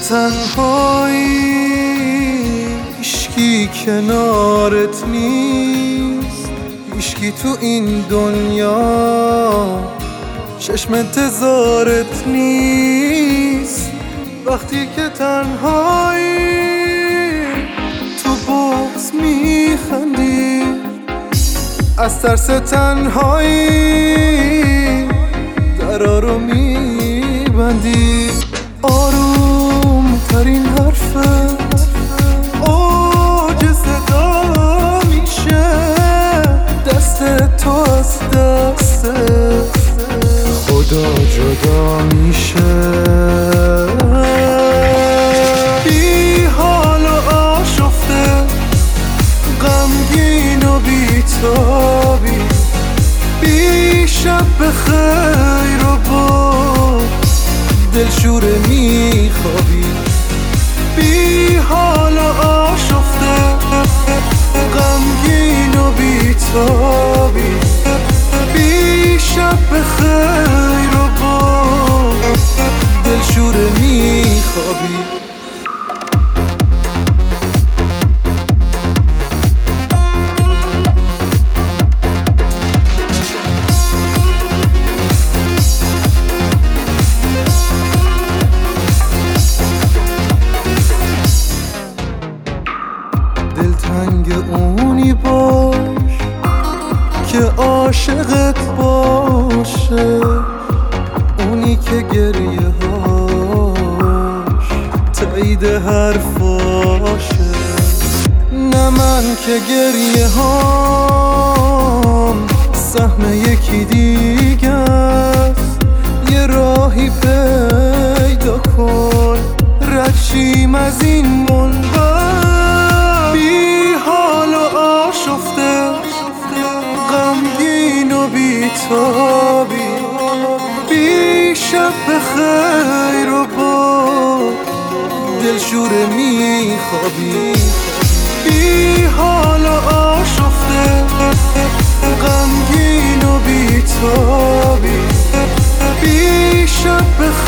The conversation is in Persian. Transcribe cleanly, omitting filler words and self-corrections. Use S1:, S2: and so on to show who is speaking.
S1: تنهایی هیشکی کنارت نیست، هیشکی تو این دنیا چشم انتظارت نیست. وقتی که تنهایی تو بغض میخندی، از ترس تنهایی درا رو میبندی. آروم ترین حرفت اوج صدا میشه، دست تو از دست خدا جدا میشه. بی حال و آشفته، غمگین و بی‌تابی، بی شب بخیر و با دلشوره میخوابی. بی حال و آشفته، غمگین و بی‌تابی، بی شب بخیر و با دلشوره میخوابی. دلتنگ اونی باش که عاشقت باشه، اونی که گریه هاش تایید حرفاشه. نه من که گریه هام سهم یکی دیگه است. یه راهی پیدا کن رد شیم از این منبر. بی حال و آشفته، غمگین و بی‌تابی، بی شب بخیر و با دلشوره میخوابی. بی حال و آشفته، غمگین و بی‌تابی، بی شب بخیر